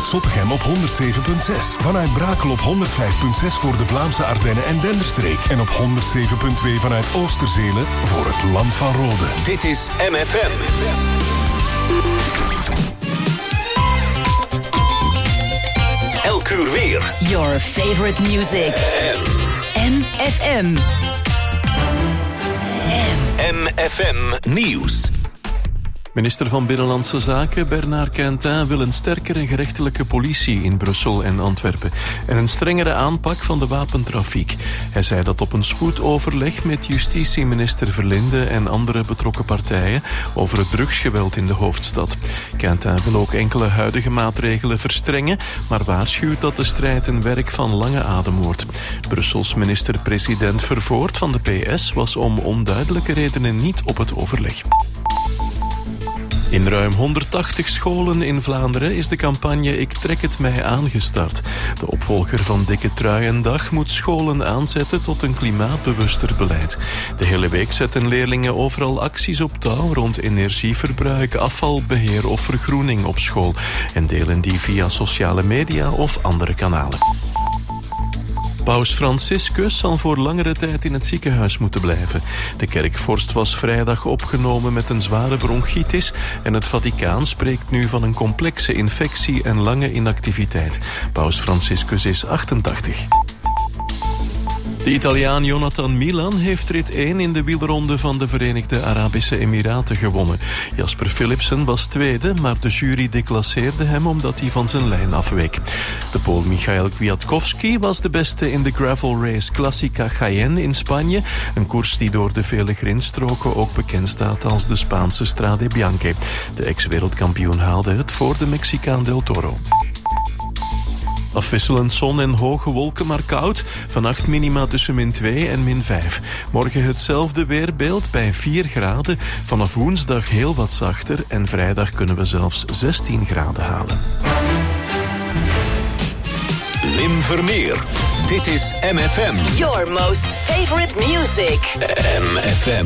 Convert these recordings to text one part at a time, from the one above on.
vanuit Zottegem op 107.6. Vanuit Brakel op 105.6 voor de Vlaamse Ardennen en Denderstreek. En op 107.2 vanuit Oosterzelen voor het Land van Rode. Dit is MFM. Elk uur weer. Your favorite music. MFM. MFM Nieuws. Minister van Binnenlandse Zaken Bernard Quentin wil een sterkere gerechtelijke politie in Brussel en Antwerpen en een strengere aanpak van de wapentrafiek. Hij zei dat op een spoedoverleg met justitieminister Verlinde en andere betrokken partijen over het drugsgeweld in de hoofdstad. Quentin wil ook enkele huidige maatregelen verstrengen, maar waarschuwt dat de strijd een werk van lange adem wordt. Brussels minister-president Vervoort van de PS was om onduidelijke redenen niet op het overleg. In ruim 180 scholen in Vlaanderen is de campagne Ik trek het mij aan gestart. De opvolger van Dikke Truiendag moet scholen aanzetten tot een klimaatbewuster beleid. De hele week zetten leerlingen overal acties op touw rond energieverbruik, afvalbeheer of vergroening op school en delen die via sociale media of andere kanalen. Paus Franciscus zal voor langere tijd in het ziekenhuis moeten blijven. De kerkvorst was vrijdag opgenomen met een zware bronchitis en het Vaticaan spreekt nu van een complexe infectie en lange inactiviteit. Paus Franciscus is 88. De Italiaan Jonathan Milan heeft rit 1 in de wielronde van de Verenigde Arabische Emiraten gewonnen. Jasper Philipsen was tweede, maar de jury declasseerde hem omdat hij van zijn lijn afweek. De Pool Michael Kwiatkowski was de beste in de gravel race Classica Jaén in Spanje, een koers die door de vele grindstroken ook bekend staat als de Spaanse Strade Bianche. De ex-wereldkampioen haalde het voor de Mexicaan Del Toro. Afwisselend zon en hoge wolken, maar koud. Vannacht minima tussen -2 en -5. Morgen hetzelfde weerbeeld bij 4 graden. Vanaf woensdag heel wat zachter en vrijdag kunnen we zelfs 16 graden halen. Lim Vermeer. Dit is MFM. Your most favorite music. MFM.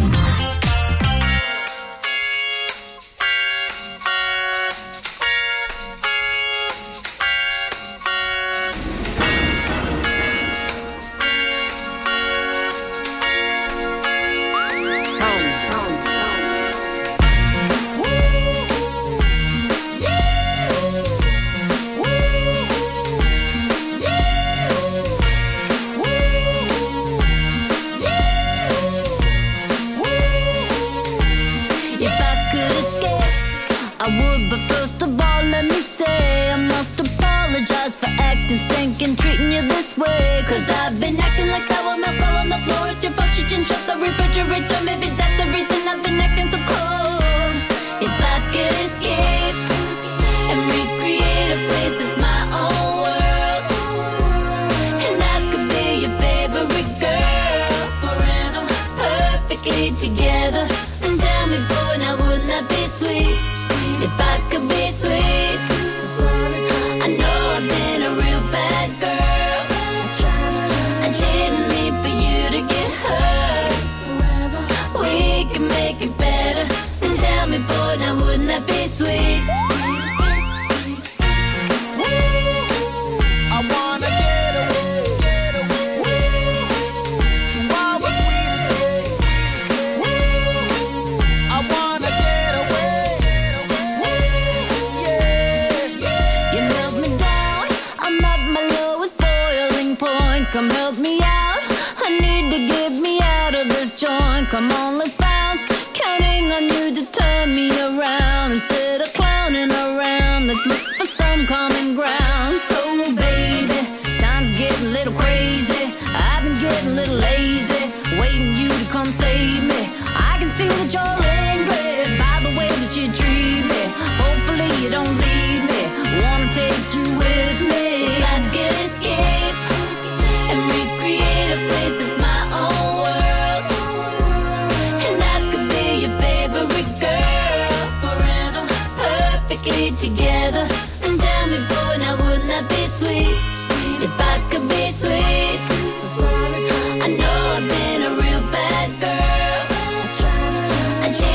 I know I've been a real bad girl. I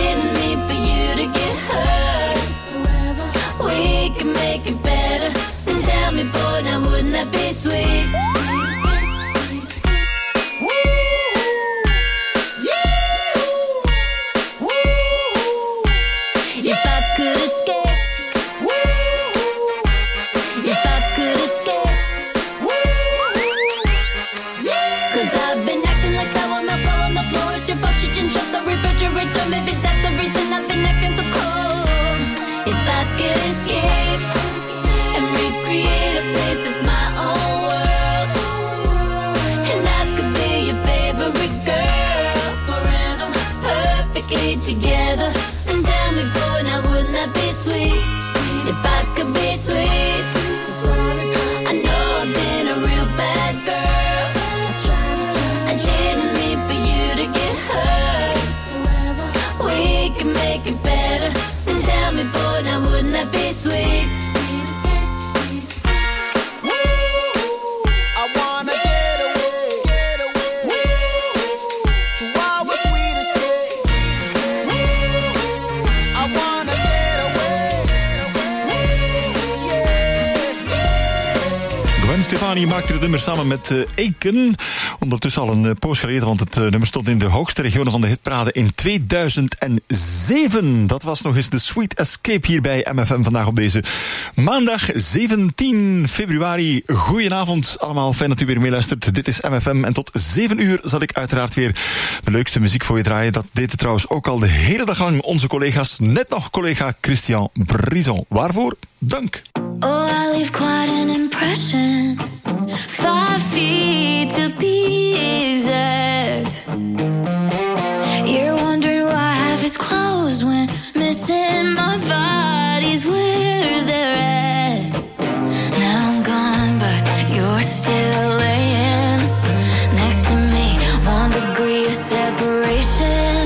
Gwen Stefani maakte het nummer samen met Aiken. Ondertussen al een poos geleden, want het nummer stond in de hoogste regionen van de hitparade in 2007. Dat was nog eens de Sweet Escape hier bij MFM vandaag op deze maandag 17 februari. Goedenavond allemaal, fijn dat u weer meeluistert. Dit is MFM en tot 7 uur zal ik uiteraard weer de leukste muziek voor je draaien. Dat deed trouwens ook al de hele dag lang onze collega's. Net nog collega Christian Brison. Waarvoor? Dank. Oh, I leave quite an impression. 5 feet to be exact. You're wondering why half is closed when missing my body's where they're at. Now I'm gone, but you're still laying next to me. 1 degree of separation.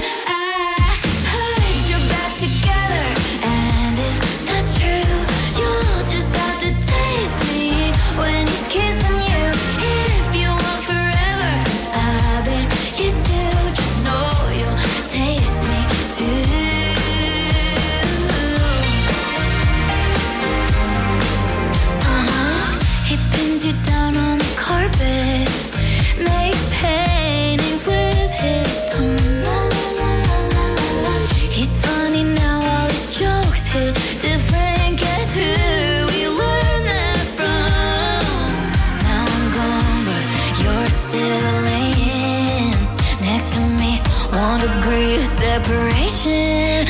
Separation.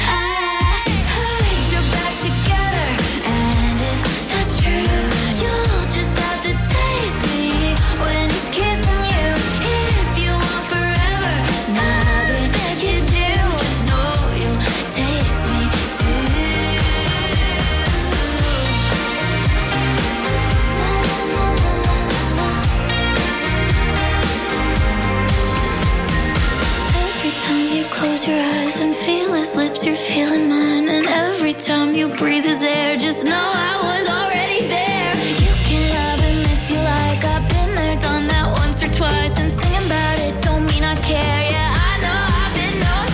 You're feeling mine, and every time you breathe his air, just know I was already there. You can love him if you like. I've been there, done that once or twice, and singing about it don't mean I care. Yeah, I know I've been known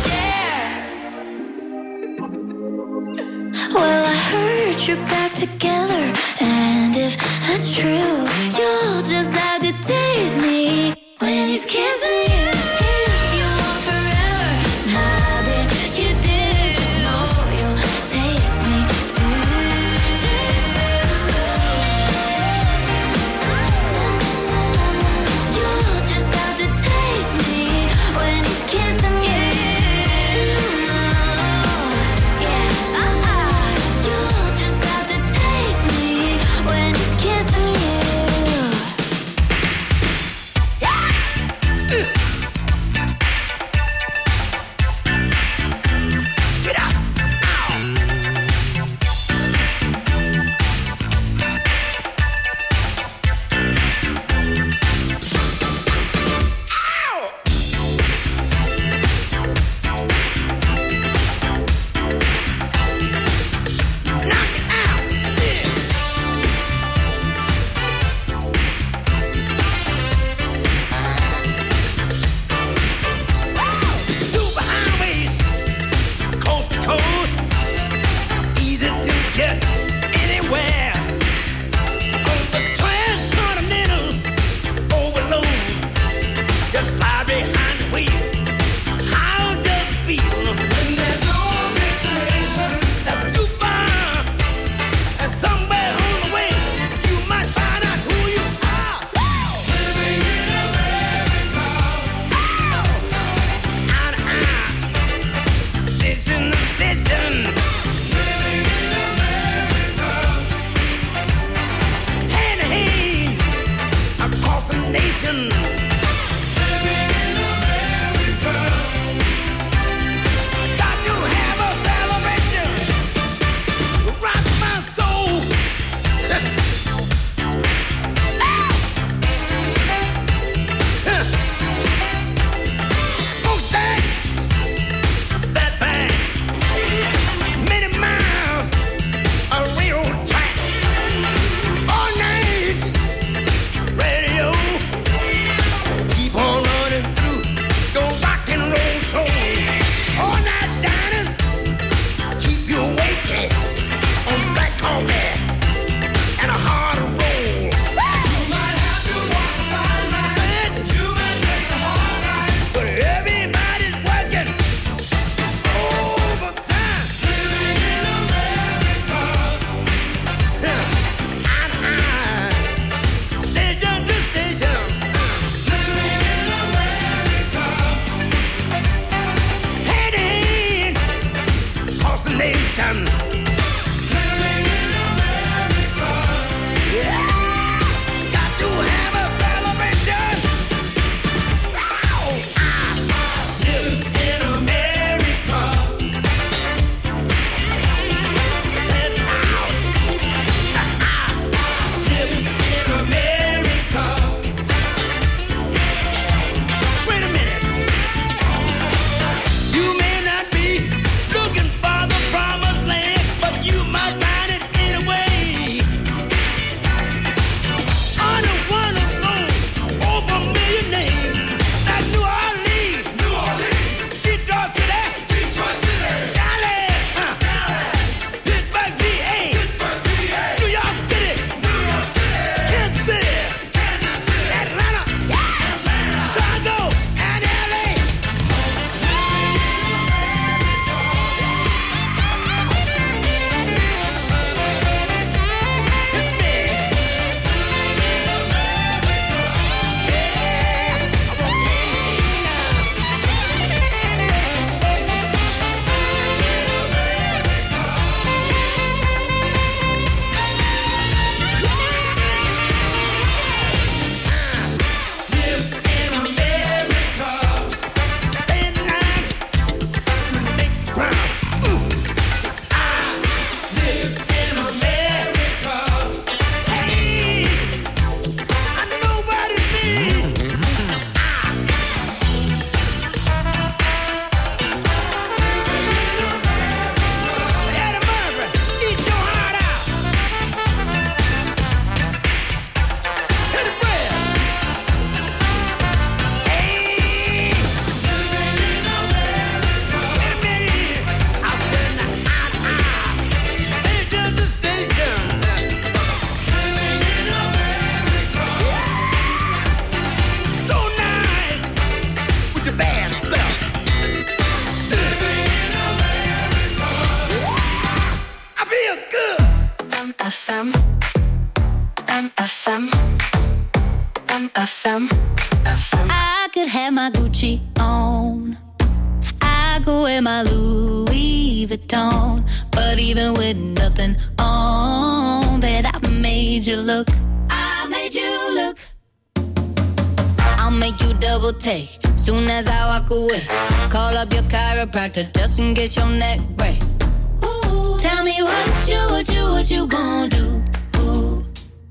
to share. Well, I heard you're back together, and if that's true, you'll just have to taste me when he's kissing you. FM. I could have my Gucci on. I could wear my Louis Vuitton. But even with nothing on, bet I made you look. I made you look. I'll make you double take soon as I walk away. Call up your chiropractor just in case your neck break. Ooh, tell me what you gonna do? Ooh.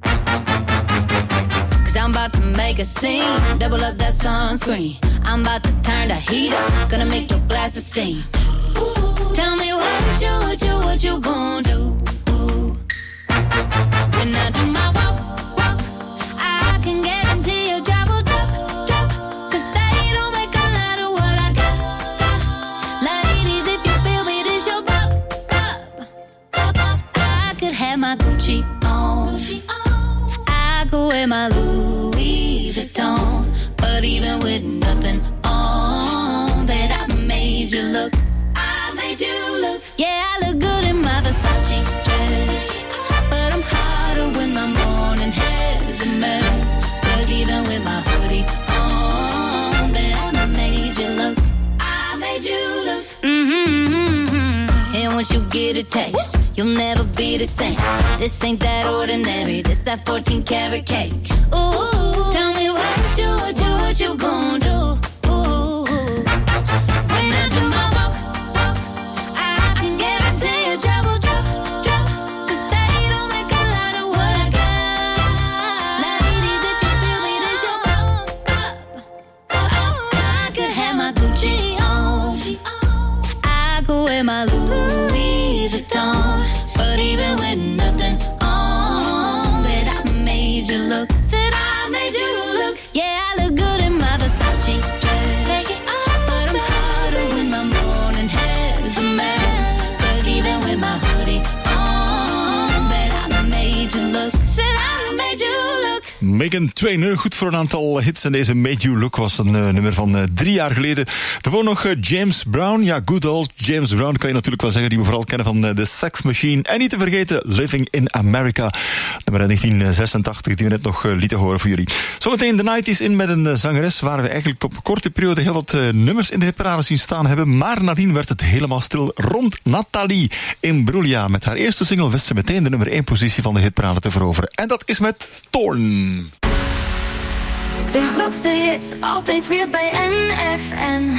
Cause I'm about to make a scene, double up that sunscreen. I'm about to turn the heat up, gonna make your glasses steam. Ooh, tell me what you gonna do? Ooh. When I do my walk, I can guarantee your job will drop. Cause they don't make a lot of what I got. Ladies, if you feel me, this your pop. I could have my Gucci on. I could wear my Louis Vuitton. But even with nothing on, bet I made you look. I made you look. Yeah, I look good in my Versace dress. But I'm hotter when my morning hair's a mess. Cause even with my hoodie on, bet I made you look. I made you look. And once you get a taste, you'll never be the same. This ain't that ordinary, this that 14 karat cake. Ooh, tell me what you gonna do? Ooh, when I do my walk, I can guarantee your job will drop. Cause they don't make a lot of what I got. Ladies, if you feel me, this your I could have my Gucci on. I could wear my Louis Vuitton. But even with nothing on, bet I made you look. Said I made you look. Yeah, I look good in my Versace dress. Take it off, but I'm hotter when my morning hair's a mess. Cause even with my hoodie on, bet I made you look. Said I made you look. Meghan Trainor, goed voor een aantal hits. En deze Made You Look was een nummer van 3 jaar geleden. Daarvoor nog James Brown. Ja, good old James Brown kan je natuurlijk wel zeggen. Die we vooral kennen van The Sex Machine. En niet te vergeten, Living in America. Nummer 1986, die we net nog lieten horen voor jullie. Zometeen de 90s in met een zangeres waar we eigenlijk op een korte periode heel wat nummers in de hitparade zien staan hebben. Maar nadien werd het helemaal stil rond Nathalie Imbruglia. Met haar eerste single wist ze meteen de nummer 1 positie van de hitparade te veroveren. En dat is met Thorn. Ze grootste hits, altijd weer bij MFM.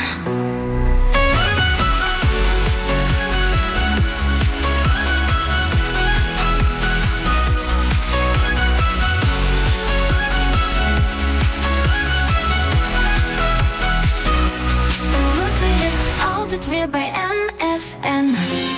Grootste hits, altijd weer bij MFM.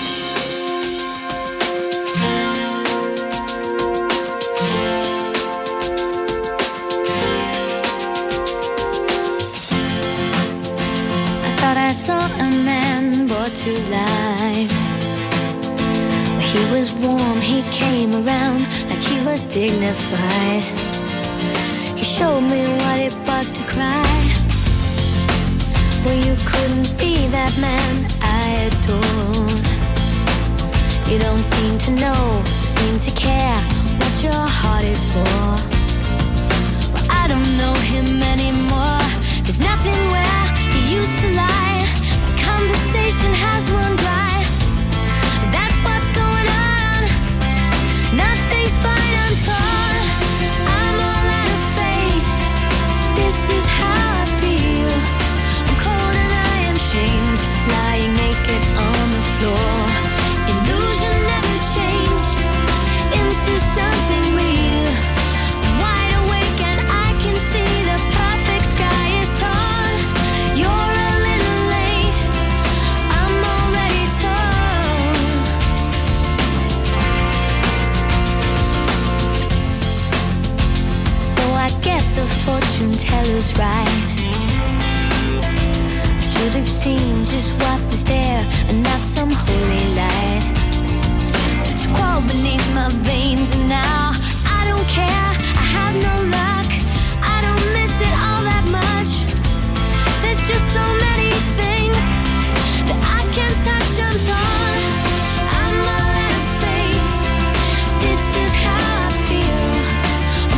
I saw a man brought to life. He was warm, he came around like he was dignified. He showed me what it was to cry. Well, you couldn't be that man I adored. You don't seem to know, seem to care what your heart is for. Well, I don't know him anymore. There's nothing where he used to lie. Conversation has run dry. That's what's going on. Nothing's fine, I'm torn. I'm all out of faith. This is how I feel. I'm cold and I am shamed. Lying naked on the floor. Illusion never changed into something real. I'm wide awake and I can see the perfect sky is torn. You're a little late. I'm already torn. So I guess the fortune teller's right. I should have seen just what was there and not some holy light. But you crawled beneath my veins and now I don't care. I have no luck. I don't miss it all that much. There's just so many things that I can't touch. I'm torn. I'm all out of faith. This is how I feel.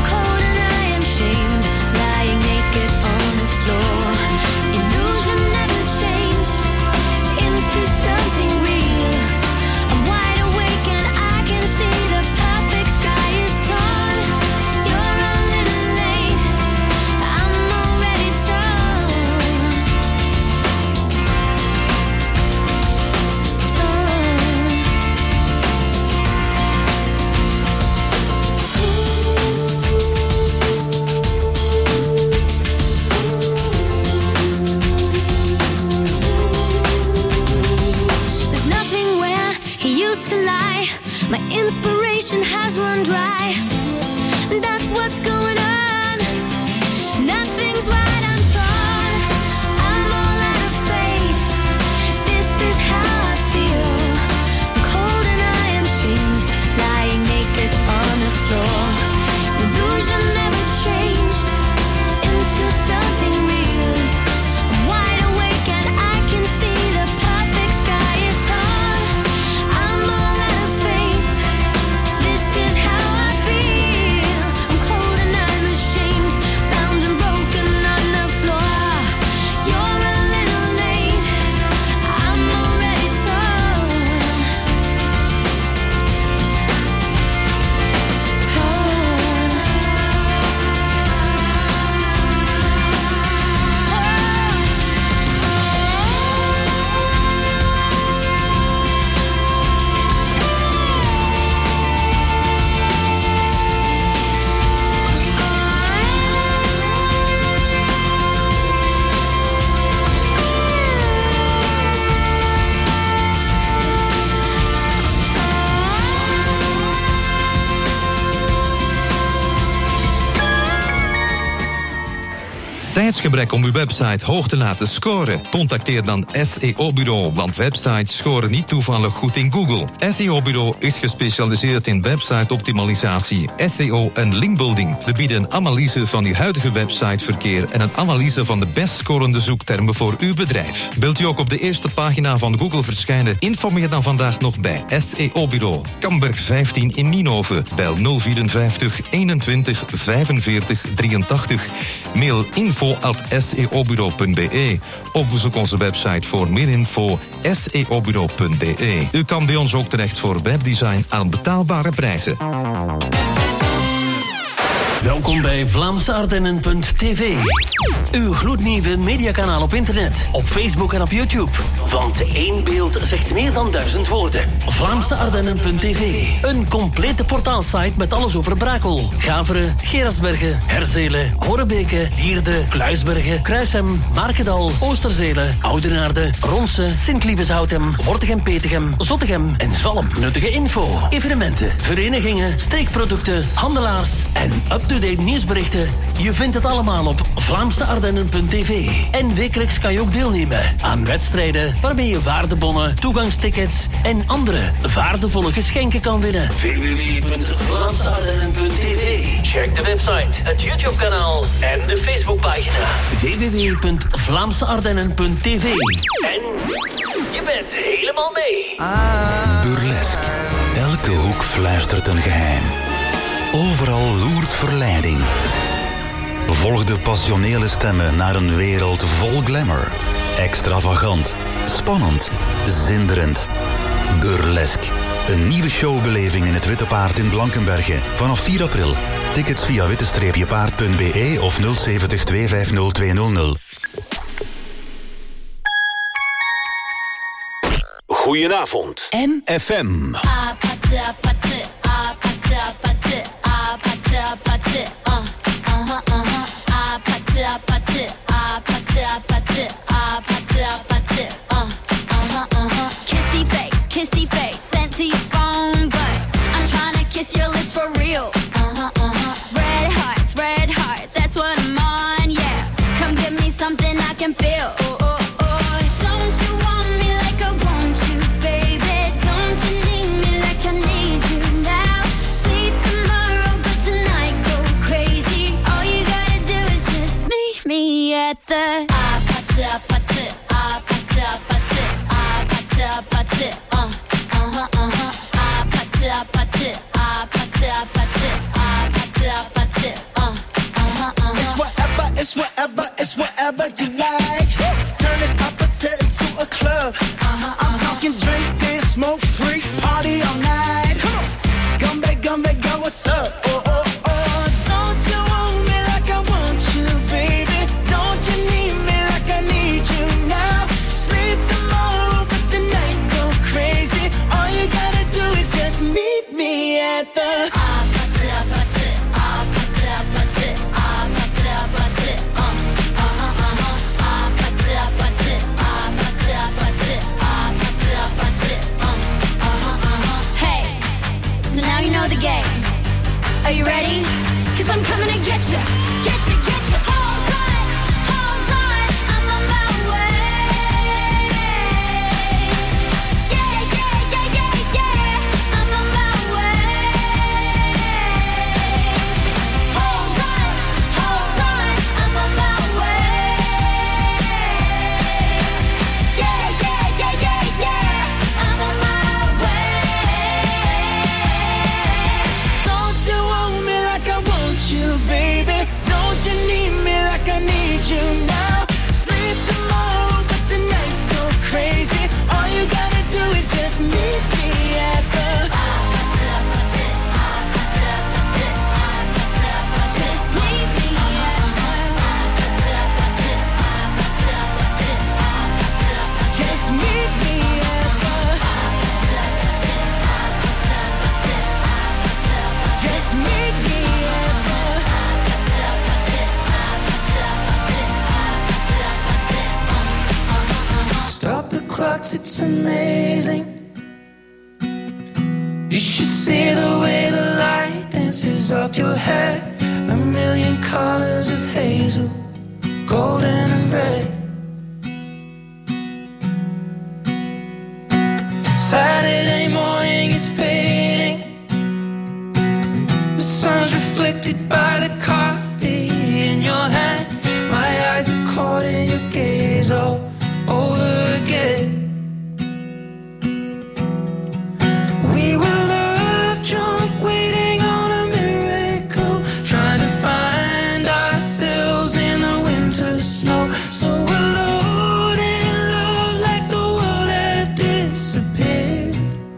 Tijdsgebrek om uw website hoog te laten scoren? Contacteer dan SEO-bureau, want websites scoren niet toevallig goed in Google. SEO-bureau is gespecialiseerd in website-optimalisatie, SEO en linkbuilding. We bieden een analyse van uw huidige websiteverkeer en een analyse van de best scorende zoektermen voor uw bedrijf. Wilt u ook op de eerste pagina van Google verschijnen? Informeer dan vandaag nog bij SEO-bureau. Kamberg 15 in Nienhoven. Bel 054 21 45 83. Mail info@seobureau.be. Of bezoek onze website voor meer info seobureau.be. U kan bij ons ook terecht voor webdesign aan betaalbare prijzen. Welkom bij VlaamseArdennen.tv. Uw gloednieuwe mediakanaal op internet, op Facebook en op YouTube. Want één beeld zegt meer dan 1000 woorden. VlaamseArdennen.tv. Een complete portaalsite met alles over Brakel, Gaveren, Gerasbergen, Herzelen, Horebeke, Hierde, Kluisbergen, Kruishem, Markendal, Oosterzelen, Oudenaarde, Ronse, Sint-Lieveshoutem, Wortegem-Petegem, Zottegem en Zalm. Nuttige info, evenementen, verenigingen, streekproducten, handelaars en up-to-date nieuwsberichten. Je vindt het allemaal op VlaamseArdennen.tv. En wekelijks kan je ook deelnemen aan wedstrijden waarmee je waardebonnen, toegangstickets en andere waardevolle geschenken kan winnen. www.VlaamseArdennen.tv. Check de website, het YouTube-kanaal en de Facebookpagina. www.VlaamseArdennen.tv. En je bent helemaal mee. Burlesque. Elke hoek fluistert een geheim. Overal loert verleiding. Volg de passionele stemmen naar een wereld vol glamour. Extravagant, spannend, zinderend. Burlesque. Een nieuwe showbeleving in het Witte Paard in Blankenberge. Vanaf 4 april. Tickets via witte-paard.be of 070 250 200. Goedenavond. MFM. Kissy face, sent to your phone, but I'm trying to kiss your lips for real. Red hearts, that's what I'm on, yeah. Come give me something I can feel. Don't you want me like I want you, baby? Don't you need me like I need you now? Sleep tomorrow, but tonight go crazy. All you gotta do is just meet me at the It's whatever you like. Turn this appetite into a club. I'm talking drink, dance, smoke, freak, party all night. Come back, girl, what's up? Don't you want me like I want you, baby? Don't you need me like I need you now? Sleep tomorrow, but tonight go crazy. All you gotta do is just meet me at the the game. Are you ready? 'Cause I'm coming to get you. Hold on, I'm on my way. Yeah, I'm on my way. Hold on, I'm on my way. Yeah, I'm on my way. Baby, don't you need me like I need you now? Sleep tomorrow, but tonight go crazy. All you gotta do is just meet me at the just meet me at just meet me at just meet me. Stop the clocks, it's amazing. You should see the way the light dances up your hair. A million colors of hazel golden and red. Saturday morning is fading. The sun's reflected by the coffee in your hand. My eyes are caught in your gaze all over again. We were love drunk, waiting on a miracle, trying to find ourselves in the winter snow. So alone in love, like the world had disappeared.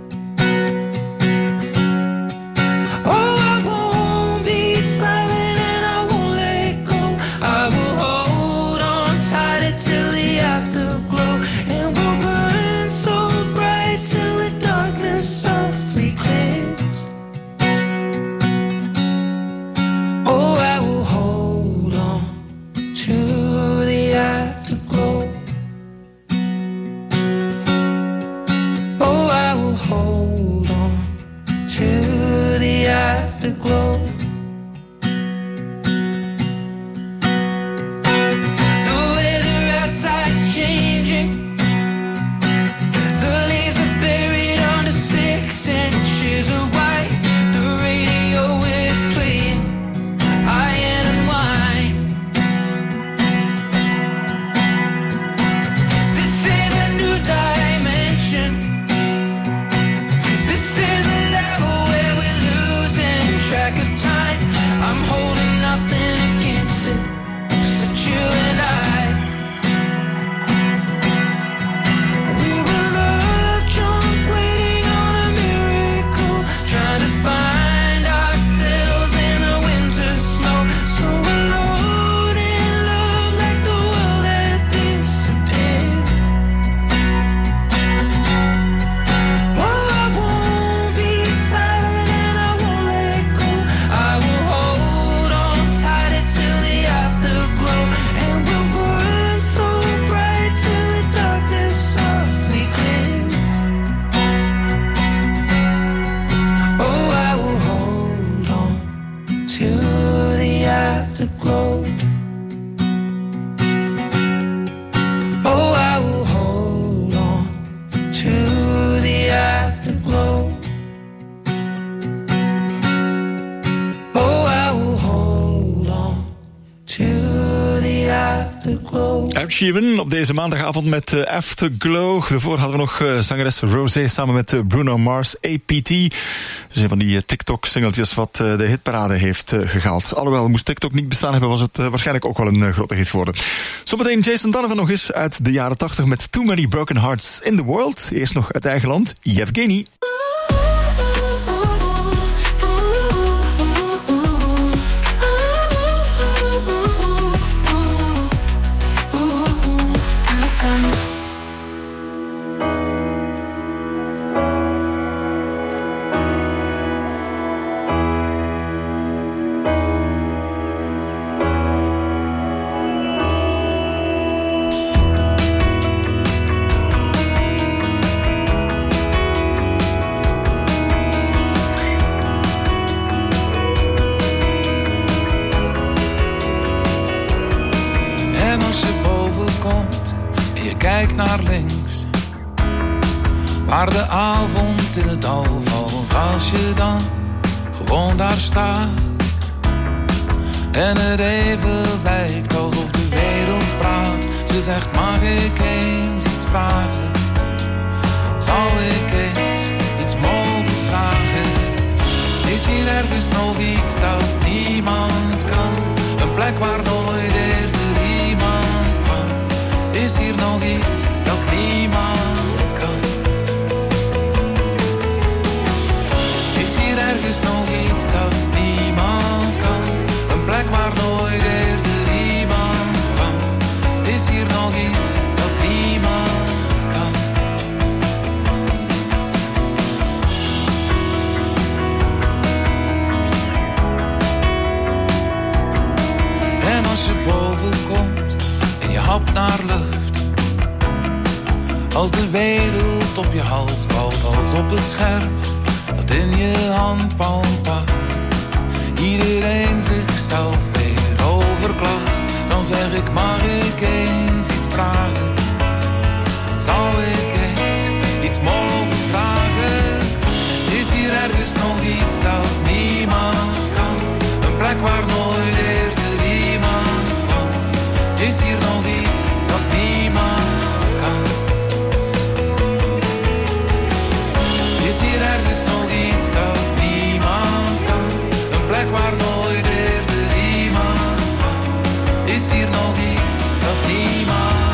Oh, I won't be silent and I won't let go. I will hold on tight till the afterglow, and we'll burn so bright till the darkness softly clears. Oh, I will hold on to the afterglow. Oh, I will hold on to the afterglow. The weather outside's changing. The leaves are buried under 6 inches of white. The radio is playing iron and wine. This is a new dimension. This is a level where we're losing track of time. I'm holding nothing against it, except you and I. We were love drunk, waiting on a miracle, trying to find ourselves in the winter snow. So alone in love, like the world had disappeared. Oh, I won't be silent and I won't let go. I will hold on tight till the afterglow, and we'll burn so bright till the darkness softly clears. Oh, I will hold on to the afterglow. Oh, I will hold on to the afterglow. Oh, I will hold on to the afterglow. Ed Sheeran op deze maandagavond met Afterglow. Daarvoor hadden we nog zangeres Rosé samen met Bruno Mars, APT. Dat is een van die TikTok-singeltjes wat de hitparade heeft gehaald. Alhoewel, moest TikTok niet bestaan hebben, was het waarschijnlijk ook wel een grote hit geworden. Zometeen Jason Donovan nog eens uit de jaren 80 met Too Many Broken Hearts in the World. Eerst nog uit eigen land, Yevgeny. Naar links, waar de avond in het dal valt. Als je dan gewoon daar staat en het even lijkt alsof de wereld praat. Ze zegt, mag ik eens iets vragen? Zou ik eens iets mogen vragen? Is hier ergens nog iets dat niemand kan? Een plek waar nooit eerder iemand kwam? Is hier nog iets dat niemand kan? Is hier ergens nog iets dat niemand kan? Een plek waar nooit eerder iemand kwam? Is hier nog iets dat niemand kan? En als je boven komt en je hapt naar lucht, als de wereld op je hals valt als op het scherm dat in je handpalm past, iedereen zichzelf weer overklast, dan zeg ik, mag plek waar nooit eerder iemand kwam. Is hier nog iets dat niemand kan? Is hier ergens nog iets dat niemand kan? Een plek waar nooit eerder iemand kwam. Is hier nog iets dat niemand kan?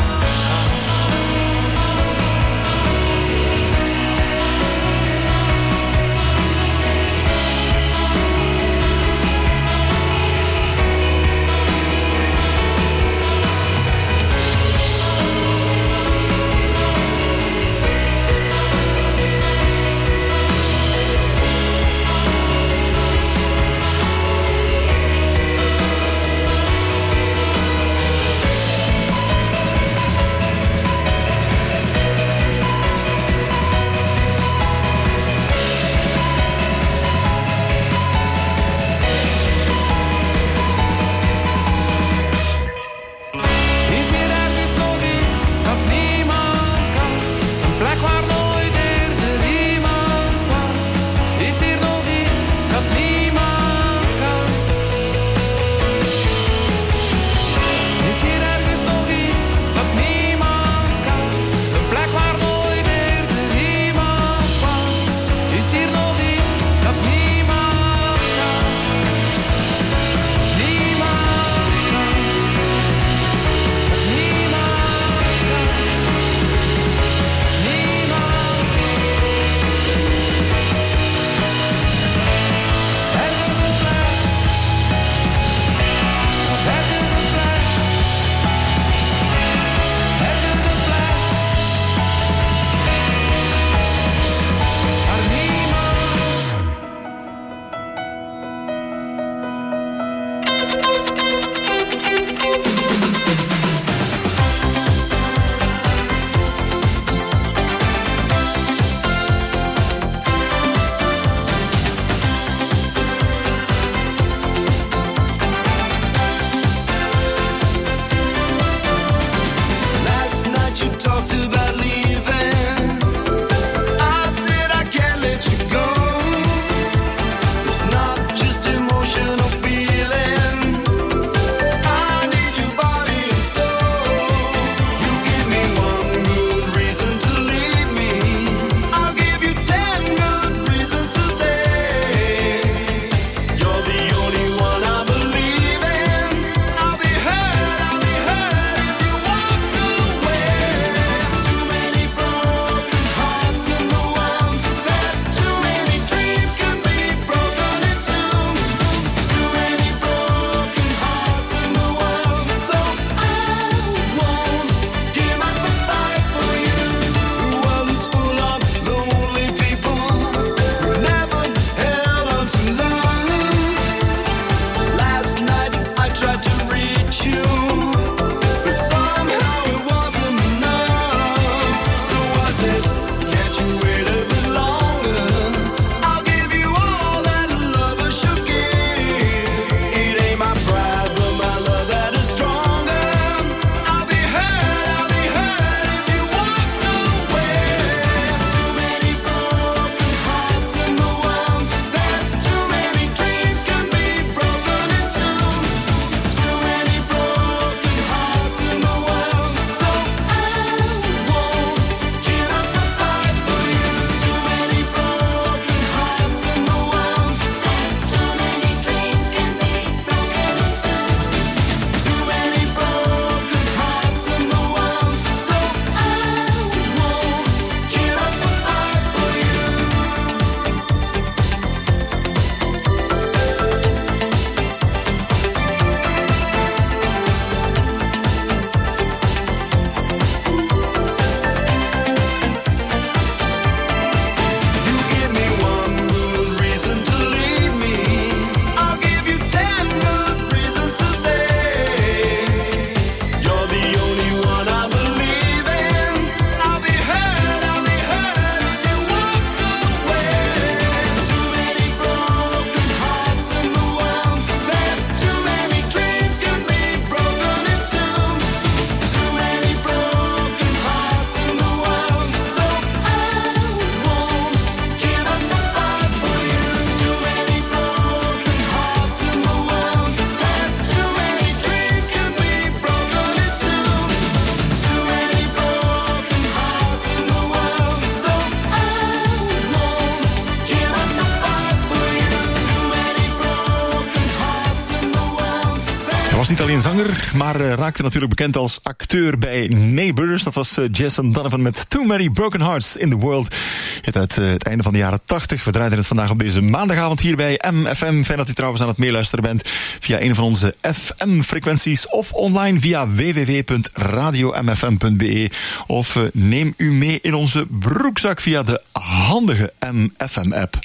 was niet alleen zanger, maar raakte natuurlijk bekend als acteur bij Neighbours. Dat was Jason Donovan met Too Many Broken Hearts in the World. Het uit het einde van de jaren 80. We draaien het vandaag op deze maandagavond hier bij MFM. Fijn dat u trouwens aan het meeluisteren bent via een van onze FM-frequenties of online via www.radiomfm.be. Of neem u mee in onze broekzak via de handige MFM-app.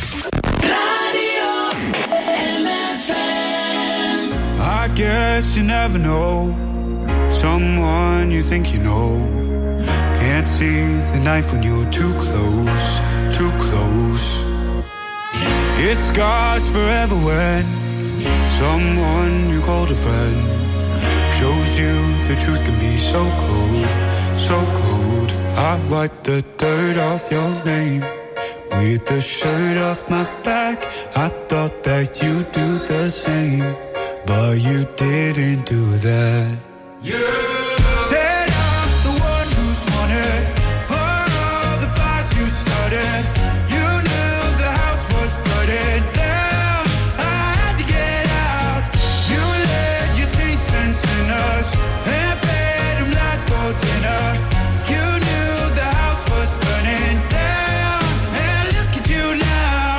I guess you never know someone you think you know. Can't see the knife when you're too close, too close. It scars forever when someone you called a friend shows you the truth can be so cold, so cold. I wipe the dirt off your name with the shirt off my back. I thought that you'd do the same, but you didn't do that. Said I'm the one who's wanted for all the fights you started. You knew the house was burning down. I had to get out. You led your saints and sinners and fed them lies for dinner. You knew the house was burning down, and look at you now.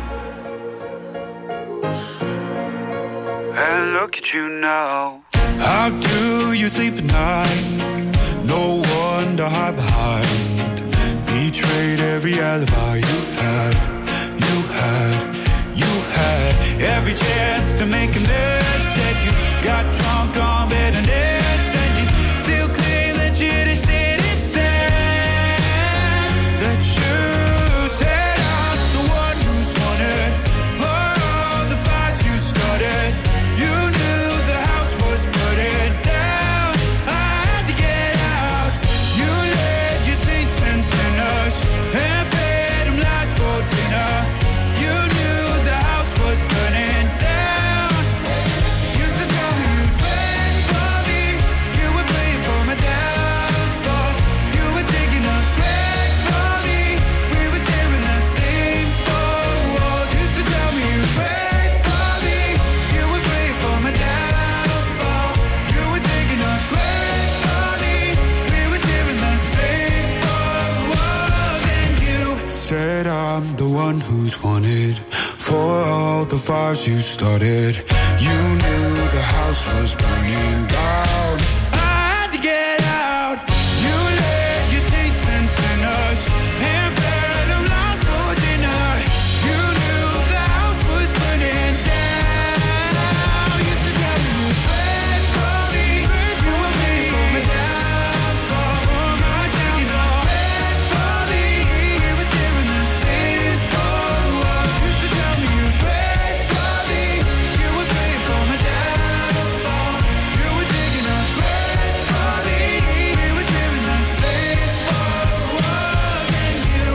And look at you now. How do you sleep at night? No one to hide behind. Betrayed every alibi you had. You had, you had every chance to make amends. That you got drunk on bitterness, and you still claim that you didn't sit inside. That you said I'm the one who's wanted for all the fights you started. You knew the house was burning down. I had to get out. You led your saints and sinners and fed them lies for dinner. You knew the house was burning down. Used to tell me you'd wait for me. You would play for my downfall. You were digging a grave for me. We were sharing the same four walls. Used to tell me you'd wait for me. You would play for my downfall. You were digging a grave for me. We were sharing the same four walls. And you said I'm the one who's wanted for all the fires you started. You knew the house was burning down. I had to get out. You led your saints and sinners and fed them lies for dinner. You knew the house was burning down. Used to tell me you'd wait for me. You were waiting for my downfall. For my downfall. Wait for me. We were sharing the same four walls. Used to tell me you'd wait for me. You were waiting for my downfall. You were digging a grave for me. We were sharing the same four walls. And you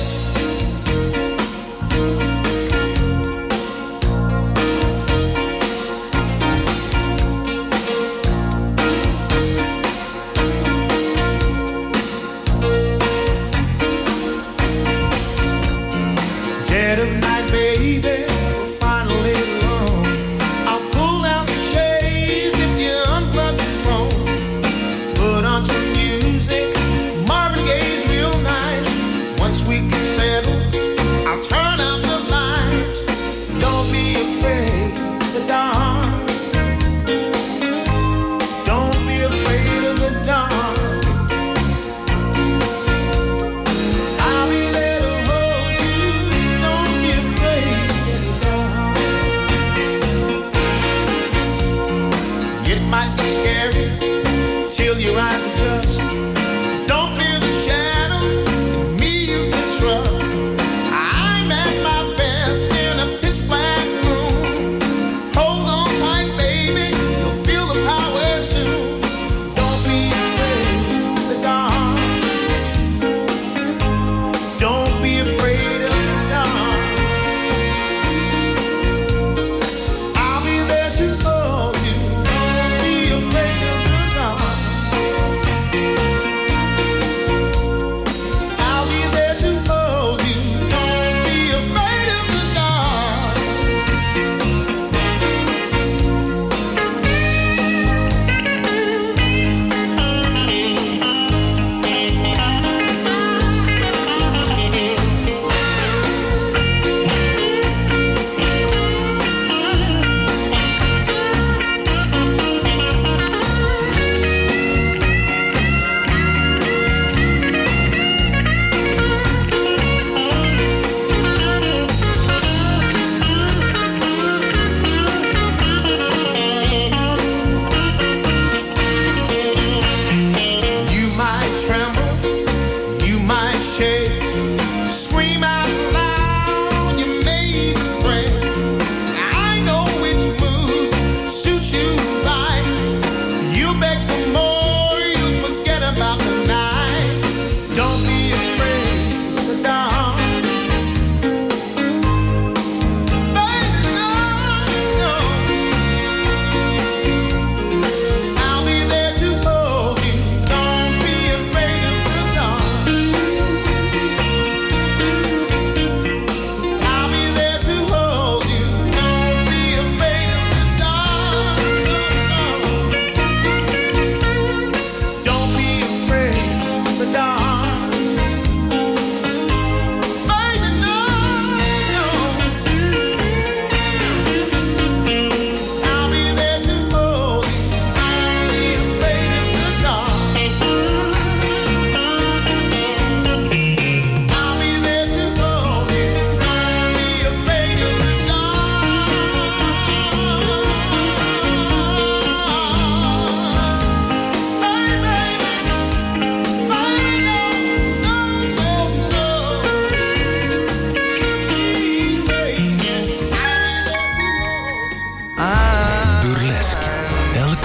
Dead of night, baby, we're finally alone. I'll pull down the shades if you unplug the phone. Put on some music, Marvin Gaye's real nice. Once we get settled, I'll turn up the lights. Don't be afraid of the dark. Don't be afraid of the dark. I'll be there to hold you. Don't be afraid of the dark. It might be scary till your eyes adjust. Don't fear the shadows. Me you can trust. I'm at my best in a pitch black room. Hold on tight, baby. You'll feel the power soon. Don't be afraid of the dark. Don't be afraid of the dark. I'll be there to hold you. Don't be afraid.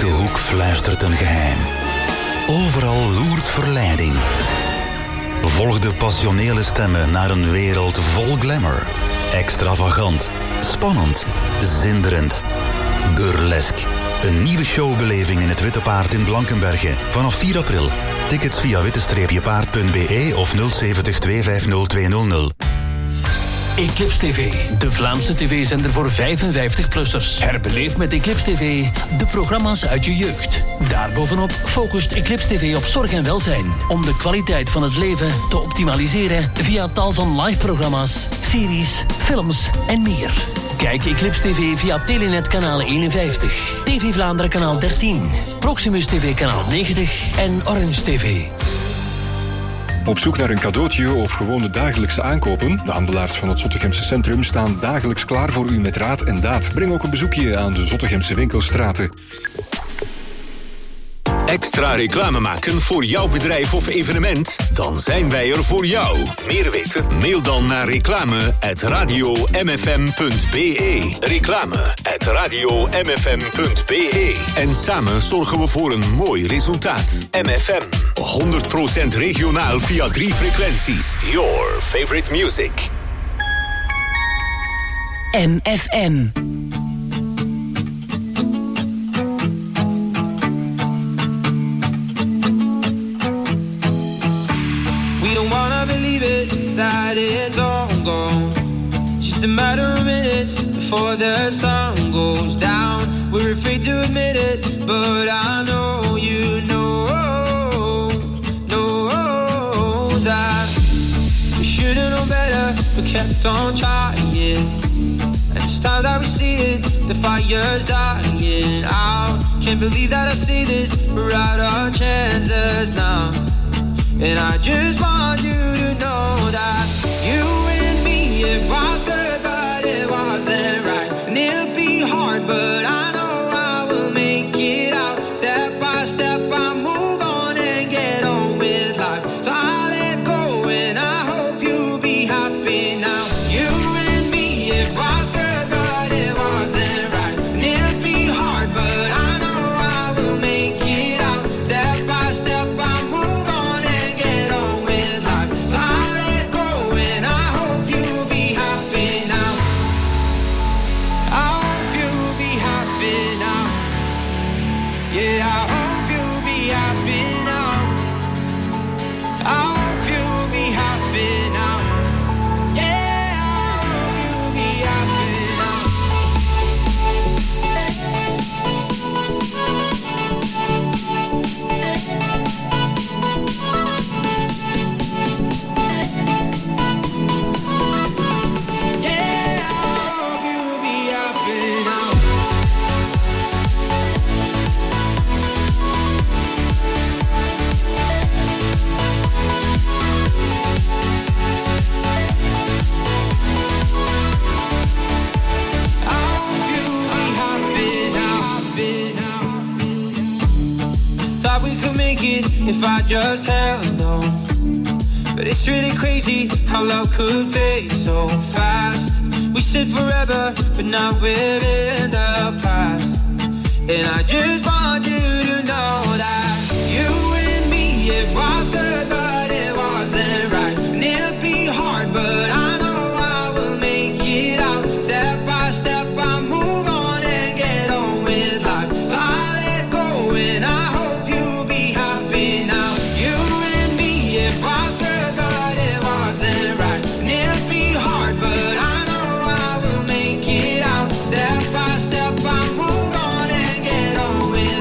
elke hoek fluistert een geheim. Overal loert verleiding. Volg de passionele stemmen naar een wereld vol glamour. Extravagant, spannend, zinderend, burlesk. Een nieuwe showbeleving in het Witte Paard in Blankenberge. Vanaf 4 april. Tickets via witte-paard.be of 070 250 200. Eclipse TV, de Vlaamse tv-zender voor 55-plussers. Herbeleef met Eclipse TV de programma's uit je jeugd. Daarbovenop focust Eclipse TV op zorg en welzijn. Om de kwaliteit van het leven te optimaliseren via tal van live-programma's, series, films en meer. Kijk Eclipse TV via Telenet kanaal 51, TV Vlaanderen kanaal 13, Proximus TV kanaal 90 en Orange TV. Op zoek naar een cadeautje of gewone dagelijkse aankopen? De handelaars van het Zottegemse centrum staan dagelijks klaar voor u met raad en daad. Breng ook een bezoekje aan de Zottegemse winkelstraten. Extra reclame maken voor jouw bedrijf of evenement? Dan zijn wij er voor jou. Meer weten? Mail dan naar reclame@radiomfm.be. Reclame@radiomfm.be. En samen zorgen we voor een mooi resultaat. MFM. 100% regionaal via 3 frequenties. Your favorite music. MFM. That it's all gone. Just a matter of minutes before the sun goes down. We're afraid to admit it, but I know you know that we should've known better, but kept on trying. And it's time that we see it, the fire's dying out. Can't believe that I see this, we're out our chances now. And I just want you to know that you and me, it was good, but it wasn't right. And it'll be hard, but I know I will make it out. Step by step, I move on and get on with life. So I'll let go and I hope you'll be happy now. You and me, it was good, but it wasn't right. And it'll be hard, but I know I will make it out. Step by step, I move on. If I just held on, but it's really crazy how love could fade so fast. We said forever, but now we're in the past. And I just want you to know that you and me, it was good, but it wasn't right. And it'll be hard, but I know I will make it out. Step by step, I move on and get on with life. So I let go and I hope you'll be happy now. You and me, it was good, but it wasn't right. And it'll be hard, but I know I will make it out. Step by step, I move on and get on with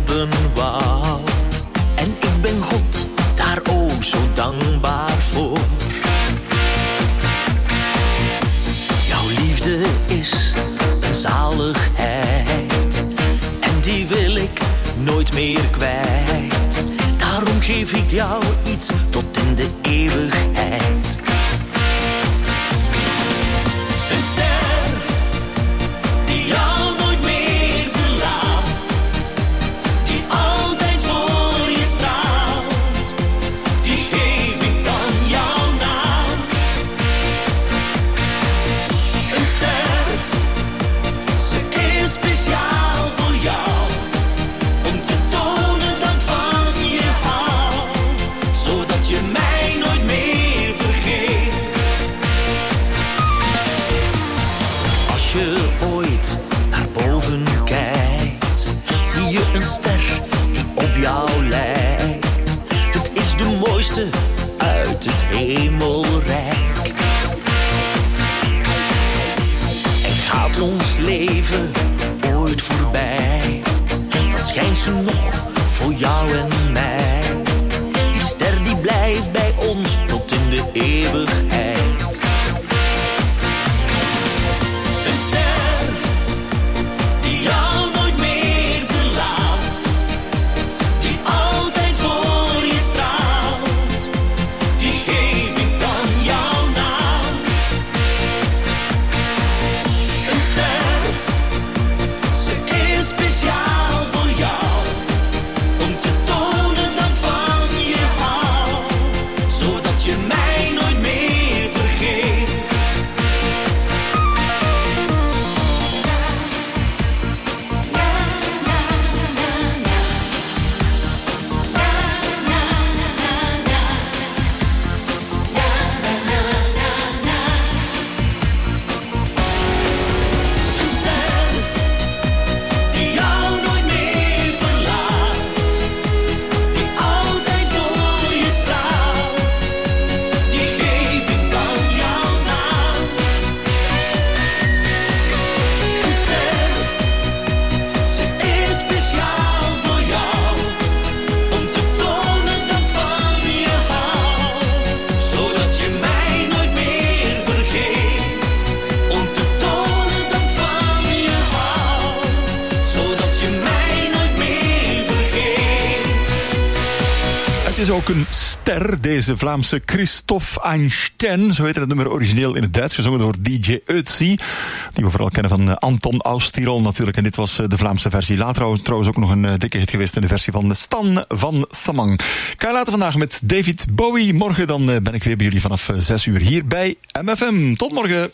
hebben wou. En ik ben God daar ook zo dankbaar voor. Jouw liefde is een zaligheid en die wil ik nooit meer kwijt. Daarom geef ik jou iets tot in de eeuwigheid. Een ster die jou nooit meer verlaat, die altijd voor je straalt, die geef ik dan jouw naam. Een ster, ze is speciaal voor jou, om te tonen dat van je hou, zodat je mij nooit meer vergeet. Als je ooit naar boven kijkt, zie je een ster die op jou lijkt. Het is de mooiste uit het hemelrijk. En gaat ons leven ooit voorbij, dan schijnt ze nog voor jou en mij. Die ster die blijft bij ons tot in de eeuwigheid. Een ster die jou nooit meer verlaat, die altijd voor je straalt, die geef ik dan jouw naam. Een ster, ze is speciaal voor jou, om te tonen dat van je hou, zodat je mij nooit meer vergeet. Een ster die jou nooit meer verlaat, die altijd voor je straalt, die geef ik dan jouw naam. Een ster, ze is speciaal voor jou, om te tonen dat van je hou, zodat je mij nooit meer vergeet. Om te tonen dat van je hou, zodat je mij nooit meer vergeet. Het is ook een ster, deze Vlaamse Christophe Einstein. Zo heet het nummer origineel in het Duits, gezongen door DJ Ötzi, die we vooral kennen van Anton aus Tirol natuurlijk. En dit was de Vlaamse versie. Later trouwens ook nog een dikke hit geweest in de versie van Stan van Samang. Kan je later vandaag met David Bowie. Morgen dan ben ik weer bij jullie vanaf 6 uur hier bij MFM. Tot morgen.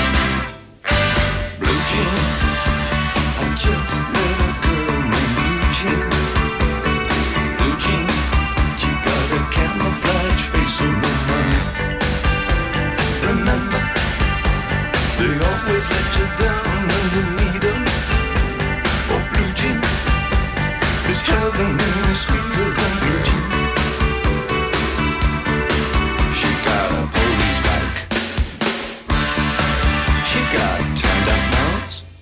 Blue Jean, I just met a girl named Blue Jean. Blue Jean, she got a camouflage face on her mind. Remember, they always let you down when you need them. Oh, Blue Jean, is heaven any sweeter than Blue Jean? She got a police bike. She got turned up nose.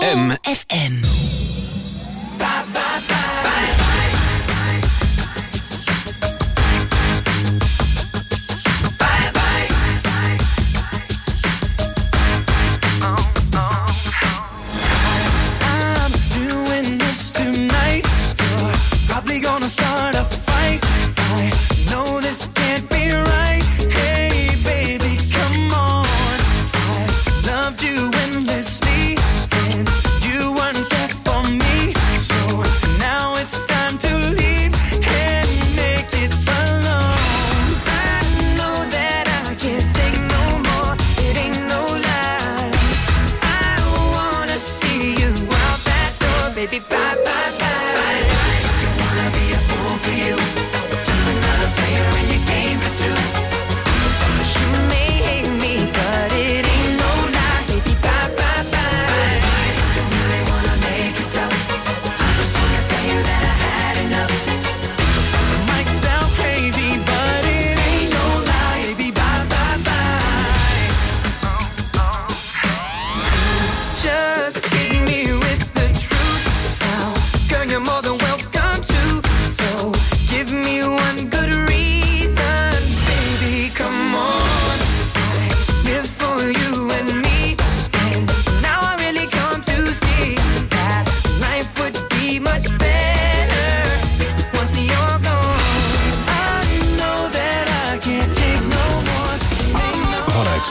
MFM.